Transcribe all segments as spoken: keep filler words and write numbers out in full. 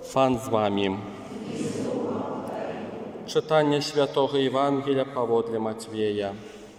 Пан з вами. Читання Святого Євангелія паводле Матвея.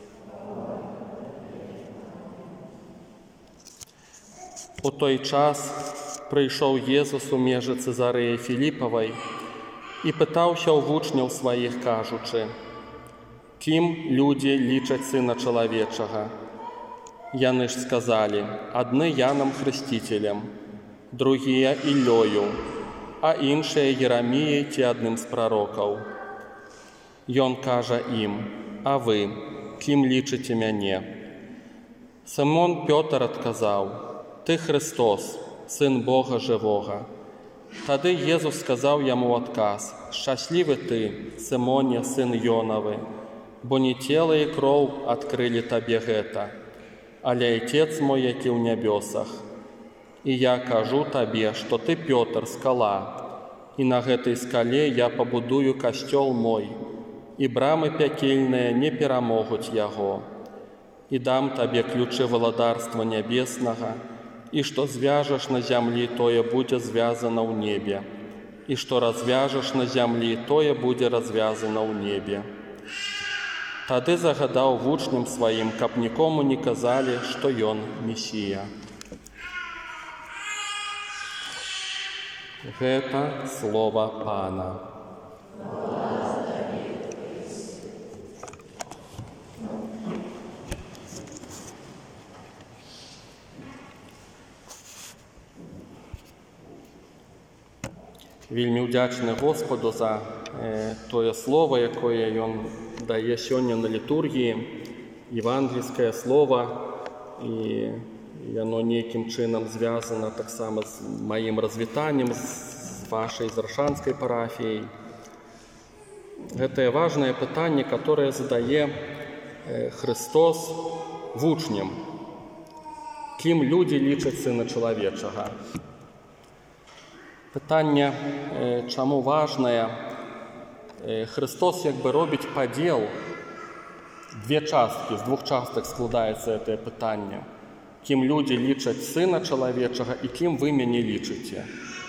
У той час прийшов Єсус у межі Цезареї Філіпової і питався у вучнів своїх, кажучи: «Ким люди лічать Сина Чоловічого?» Яны ж сказали: «Одни Яном Хрестителем, другие Іллею, а іншие Єремією ті одним з пророків». Ён каже їм: «А ви, ким лічите мене?» Симон Петр отказав: «Ти Христос, Син Бога Живого». Тоді Єсус сказав йому отказ: «Щасливий ти, Симоне, син Йоновий, бо не тіло і кров відкрили тобі гета, але Отець мой, який в небесах. І я кажу тобі, що ти Петр, скала, і на гэтай скале я побудую костел мой, і брами пекельные не перемогуть його. І дам тобі ключи владарства небесного, и что звяжешь на земле, тое будет звязано в небе, и что развяжешь на земле, тое будет развязано в небе». Тады загадал вучням своим, каб нікому не казали, что ён Мессия. Гэта слово Пана. Вельмі ўдзячны Господу за е, тое слово, якое Ён дае сёння на літургіі, евангельскае слово, і яно нейкім чынам звязана таксама з маім развітаннем, з вашай заршанскай парафіяй. Гэтае важнае пытанне, которое задае е, Христос вучням. Кім людзі лічаць Сына Чалавечага? Пытанне, чаму важнае, Христос як бы робіць падзел, две часткі, з двух частак складаецца гэтае пытанне. Кім людзі лічаць Сына Чалавечага і кім вы мяне лічыце?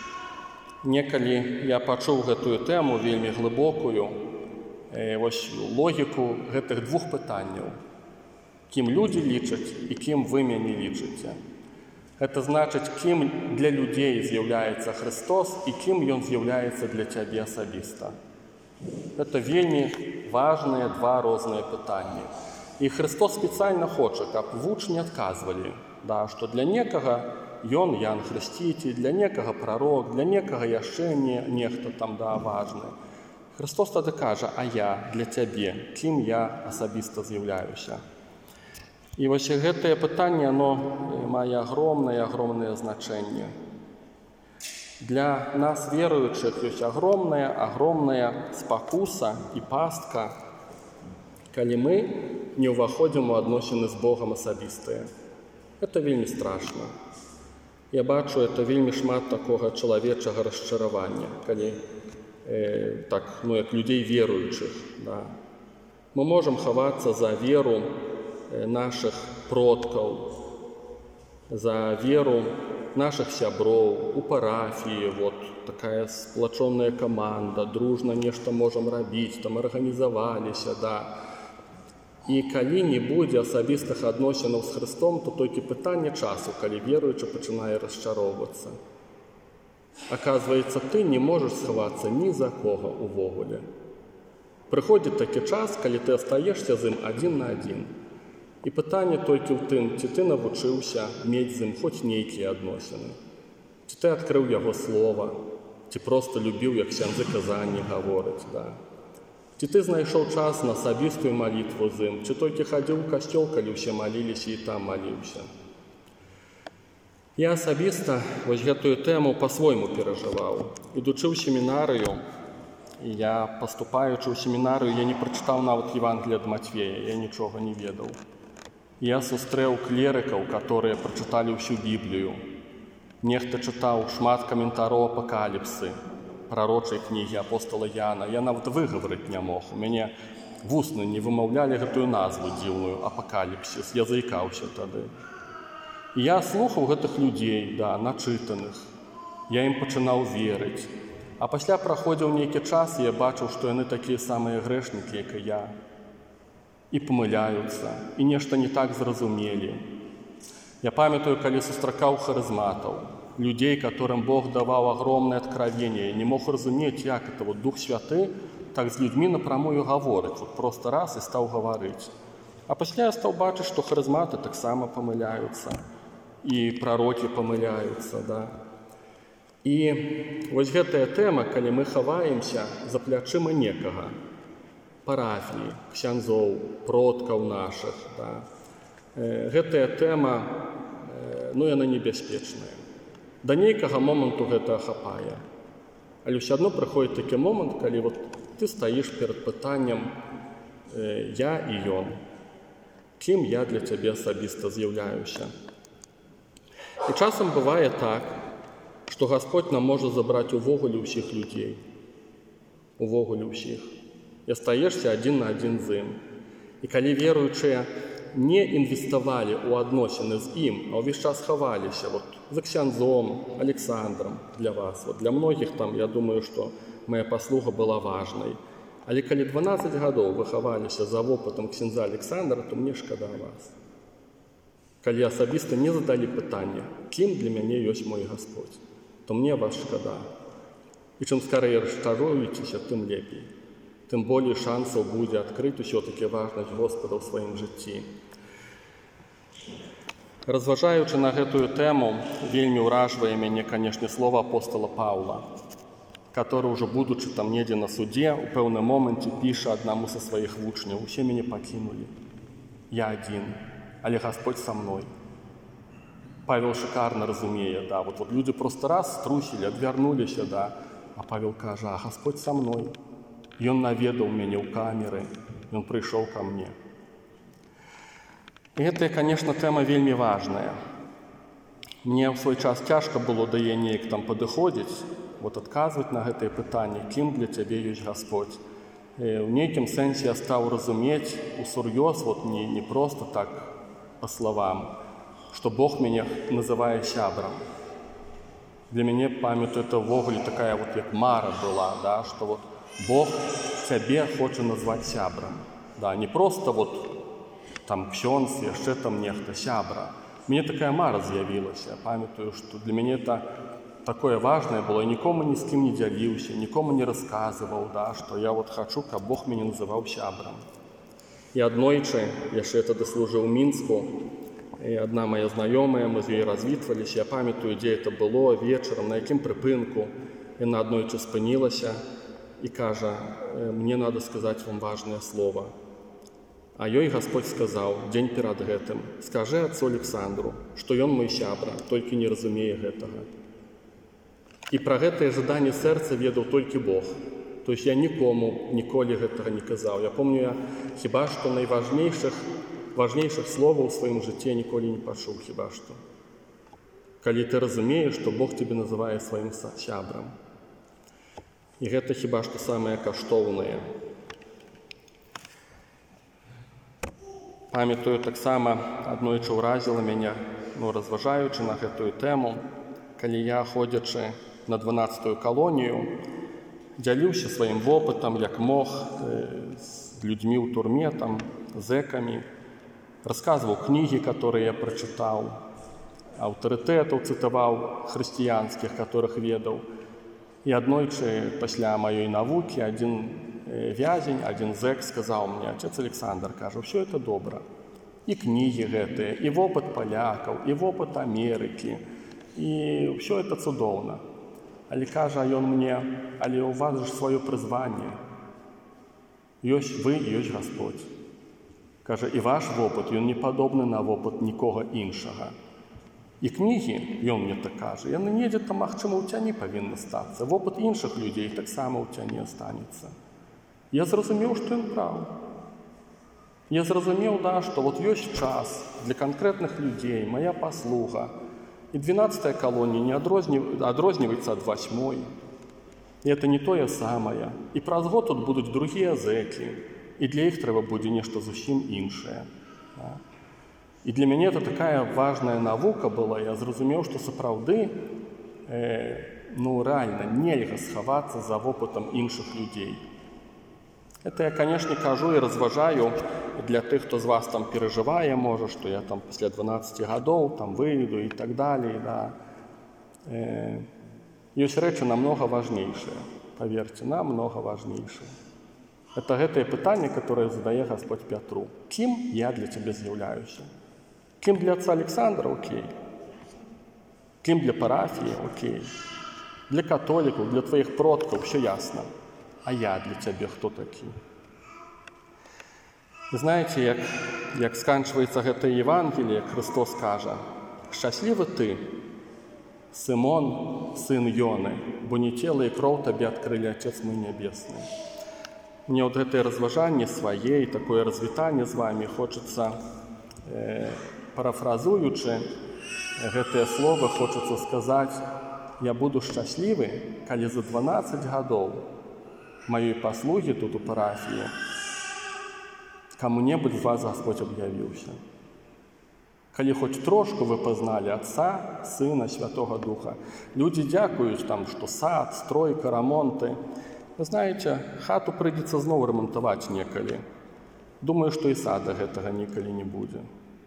Некалі я пачуў гэтую тэму вельмі глыбокую, вось логіку гэтых двух пытанняў. Кім людзі лічаць і кім вы мяне лічыце? Это значыць, кім для людзей з'яўляецца Христос і кім Ён з'яўляецца для цябе асабіста. Это вельмі важныя два розныя пытанні. І Христос спецыяльна хоча, каб вучні адказвалі, да, што для некага Ён Ян Хрысціцель, для некага прарок, для некага яшчэ не, нехта там да, важны. Христос тады кажа: «А я для цябе, кім я асабіста з'яўляюся?» І вось гэтае пытанне, оно мае агромнае, агромнае значэнне. Для нас, веруючых, ёсць агромная, агромная спакуса і пастка, калі мы не ўваходзім у адносіны з Богам асабістыя. Это вельмі страшна. Я бачу, это вельмі шмат такога чалавечага расчаравання, калі э, так, ну, як людзей веруючых. Да. Мы можам хавацца за веру наших продкаў, за веру наших сяброў, у парафіі, вот такая сплачоная каманда, дружна нешта можам рабіць, там арганізаваліся, да. І калі не будзе асабістых адносінаў з Христом, то толькі пытанне часу, калі веруючы пачынае расчароўвацца. Аказваецца, ты не можаш схавацца ні за кого увогуле. Прыходзіць такі час, калі ты астаешся з ім адзін на адзін. І пытанне толькі ў тым, ці ты навучыўся мець з ім хоць нейкія адносіны. Ці ты адкрыў яго слова, ці проста любіў, як ксяндзы казанні гавораць, да. Ці ты знайшоў час на асабістую малітву з ім, ці толькі хадзіў у касцёл, калі ўсе маліліся і там маліўся. Я асабіста вось гэтую тэму па-свойму перажываў. Ідучы ў семінарыю, і я, паступаючы ў семінарыю, я не прачытаў нават Евангелія ад Матвея, я нічога не ведаў. Я сустрэў клерыкаў, которые прачыталі ўсю Біблію. Нехта чытаў шмат каментароў апакаліпсы, прарочай кнігі апостола Яна. Я нават выгаварыць не мог. У мяне вусны не вымаўлялі гэтую назву дзіўную, апакаліпсіс. Я заікаўся тады. І я слухаў гэтых людзей, да, начытаных. Я ім пачынаў верыць. А пасля праходзіў нейкі час, і я бачыў, што яны такія самыя грэшнікі, як і я. І памыляюцца, і нешта не так зразумелі. Я памятаю, калі сустракаў харызматаў, людзей, которым Бог даваў агромнае откровение, не мог разумець, як это вот Дух Святы так з людзьмі напрамую гаворыць, вот просто раз і стаў гаварыць. А пасля я стаў бачыць, што харызматы таксама памыляюцца, і прарокі памыляюцца, да. І вось гэтая тэма, калі мы хаваемся за плячыма некага, парафіі, ксяндзоў, продкаў нашых, да. Гэтая тэма, ну, яна небяспечная. Да нейкага моманту гэта ахапае. Але ўсё адно прыходзіць такі момант, калі вот ты стаіш перад пытаннем «я і ён». Кім я для цябе асабіста з'яўляюся? І часам бывае так, што Гасподзь нам можа забраць увогуле ўсіх людзей. Увогуле ўсіх. І астаешся адзін на адзін з ім. І калі веруючыя не інвеставалі ў адносіны з ім, а ўвесь час хаваліся вот, за ксяндзом, Александром для вас. Вот, для многіх там, я думаю, што моя паслуга была важнай. Але калі дванаццаць гадоў вы хаваліся за вопытам ксяндза Александра, то мне шкада вас. Калі асабіста не задалі пытання, кім для мяне ёсць мой Гасподзь, то мне вас шкада. І чым скорей расчаруецеся, тым лепей. Тым болей шансаў будзе адкрыць усё-такі важнасць Господа ў сваім жыцці. Разважаючы на гэтую тэму, вельмі ўражвае мяне, канешне, слова апостола Паўла, который уже, будучы там недзе на судзе, у пэўным моманце піша аднаму са сваіх вучняў: «Усе мяне пакінулі. Я адзін, але Гасподзь са мной». Павел шикарна разумее, да, вот, вот людзі просто раз струсілі, адвярнуліся, да, а Павел кажа: «А Гасподзь са мной. Ён наведаў мяне ў камеры, ён прыйшоў ка мне». І гэта, конечно, тэма вельмі важная. Мне ў свой час цяжка было да яе неяк там падыходзіць, вот адказваць на гэтае пытанне, кім для цябе ёсць Гасподзь. У нейкім сэнсе я стаў разумець усур'ёз, вот не, не просто так па словам, што Бог мяне называе сябрам. Для мяне, памятаю, это ўвогуле такая вот як мара была, да, што вот Бог цябе хоча назваць сябрам. Да, не просто вот там ксёндз, яшчэ там нехта, сябра. Мне такая мара з'явілася. Памятаю, што для мяне это такое важнае было. Я нікому ні з кім не дзяліўся, нікому не расказваў, да, што я вот хачу, каб Бог мяне называў сябрам. І аднойчы, яшчэ тады служыў у Мінску, і адна моя знаёмая, мы з ёй развітваліся, я памятаю, дзе это было, вечарам, на якім прыпынку. Яна аднойчы спынілася і кажа: «Мне надо сказаць вам важнае слово». А ёй Гасподзь сказаў дзень перад гэтым: «Скажы отцу Александру, што ён мой сябра, толькі не разумее гэтага». І пра гэтае жаданне сэрца ведаў толькі Бог. То есть я нікому ніколі гэтага не казаў. Я помню, я хіба што найважнейшых важнейшых словаў у сваім жыцці ніколі не пачуў, хіба што. Калі ты разумееш, што Бог тебе называе сваім сябрам. І гэта хіба што самае каштоўнае. Памятаю, таксама аднойчы ўразіла мяне, ну, разважаючы на гэтую тэму, калі я, ходзячы на дванаццатую калонію, дзяліўся сваім вопытам, як мог, з людзьмі ў турме, там, зэкамі, расказваў кнігі, которые я прачытаў, аўтарытэтаў цытаваў хрысціянскіх, которых ведаў. І аднойчы пасля маёй навукі адзін вязень, адзін зэк сказаў мне: «Отец Александр, кажа, ўсё это добра. І кнігі гэтыя, і вопыт палякаў, і вопыт Амерыкі, і ўсё это цудоўна. Але, кажа, ён мне: але у вас ж сваё прызванне. Ёсць вы, ёсць Гасподзь. Кажа, і ваш вопыт, ён не падобны на вопыт нікога іншага. І кнігі, ён мне так кажа, яны недзе там, магчыма, ў цяні павінны стацца. Вопыт іншых людзей таксама ў цяні астанецца». Я зразумеў, што ён праў. Я зразумеў, да, што вот ёсць час для канкрэтных людзей, моя паслуга. І дванаццатая калонія не адрозніваецца ад васьмой. І это не тое самае. І праз год тут будуць другія зэкі. І для іх трэба будзе нешта зусім іншае. І для мяне это такая важная навука была. Я зразумеў, што сапраўды ну, рэальна нельга схавацца за вопытам іншых людзей. Это я, канешне, кажу і разважаю для тых, хто з вас там перажывае, можа, што я там пасля дванаццаці гадоў там выйду і так далей. Да. Э, ёсць рэчы намнога важнейшыя, паверце, намнога важнейшыя. Это гэтае пытанне, которое задае Господь Пятру. Кім я для цябе з'яўляюся? Кім для отца Александра? Окей. Кім для парафіі? Окей. Для католікаў, для твоих продкаў, все ясно. А я для цябе хто такі? Вы знаете, як, як сканчваецца гэтае Евангелие, Христос кажа: «Шчаслівы ты, Сымон, сын Йоны, бо не цела і кроў табе адкрылі Отец мой нябесны». Мне вот гэтае разважанне свае і такое развітанне з вами хочацца, э, парафразуючы гэтыя словы, хочацца сказаць: я буду шчаслівы, калі за дванаццаць гадоў маёй паслугі тут у парафіі каму-небудзь з вас Господь аб'явіўся. Калі хоць трошку вы пазналі Отца, Сына, Святого Духа. Людзі дзякуюць там, што сад, стройка, рамонты. Вы знаеце, хату прыйдзецца зноў рамантаваць некалі. Думаю, што і сада гэтага нікалі не будзе.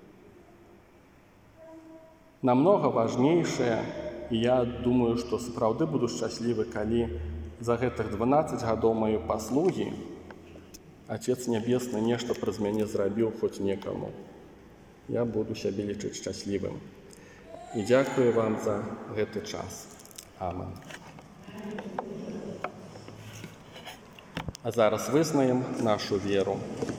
Намнога важнейшае, і я думаю, што сапраўды буду шчаслівы, калі за гэтых дванаццаць гадоў маёй паслугі Отец Нябесны нешта праз мяне зрабіў хоць некаму. Я буду сябе лічыць шчаслівым. І дзякую вам за гэты час. Амен. А зараз вызнаем нашу веру.